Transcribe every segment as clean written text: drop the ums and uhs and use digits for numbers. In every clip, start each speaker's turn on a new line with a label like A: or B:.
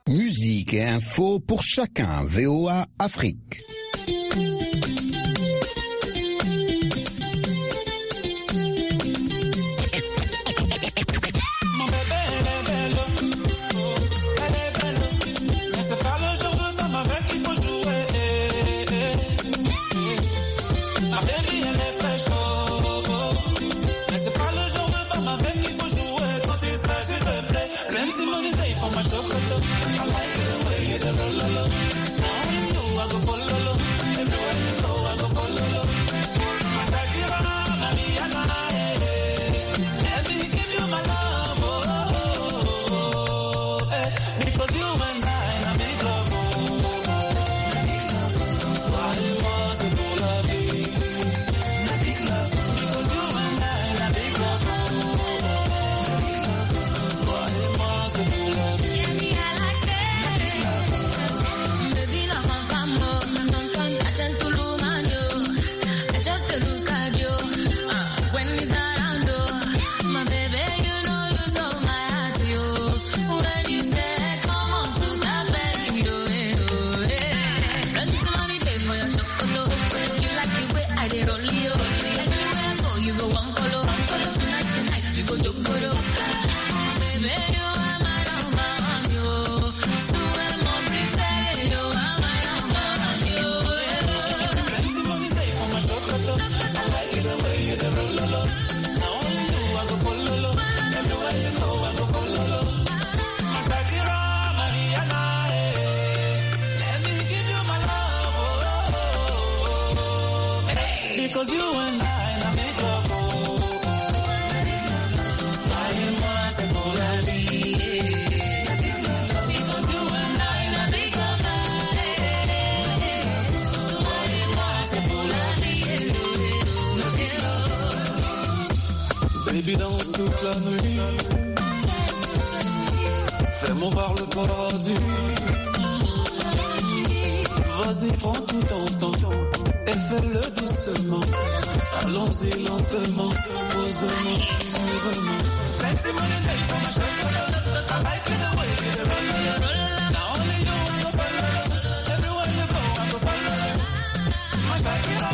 A: Musique et info pour chacun. VOA Afrique.
B: Baby danse toute la nuit, fais-moi voir le paradis. Vas-y, prends tout ton temps et fais-le doucement. Allons-y lentement, posément, sûrement. Sexy money day for my chocolate. I like it the way you roll. Now only you I go follow. Everywhere you go I go follow. My Shakira,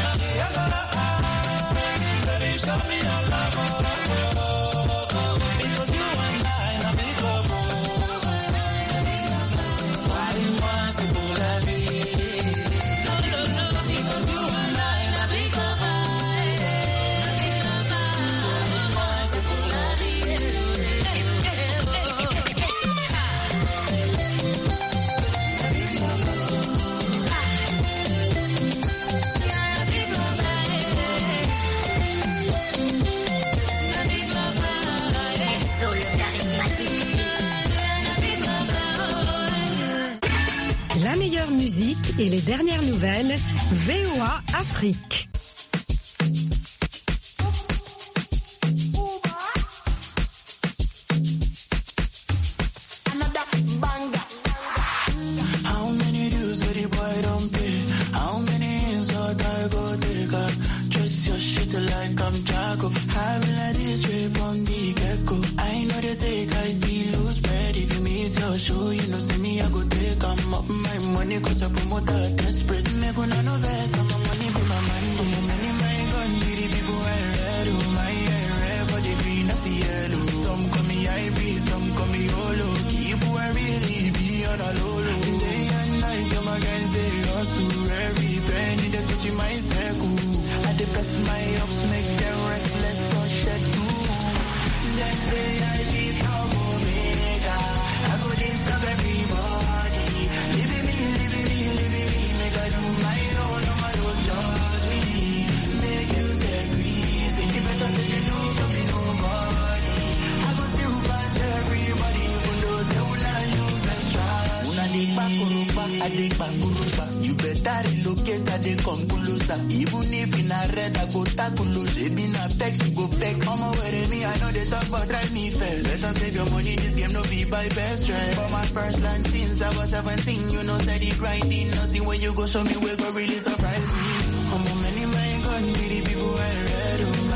B: baby show me your love.
C: La meilleure musique et les dernières nouvelles, VOA Afrique.
D: You better relocate at the conclusa. Even if in a red, I go tackle. They been a vex, you go back. Come over to me, I know they talk about drive me first. Better save your money, this game no be by best friend. For my first land since I was 17, you know steady grinding. Nothing where you go show me where go really surprise me. Many my gun, be the people I read.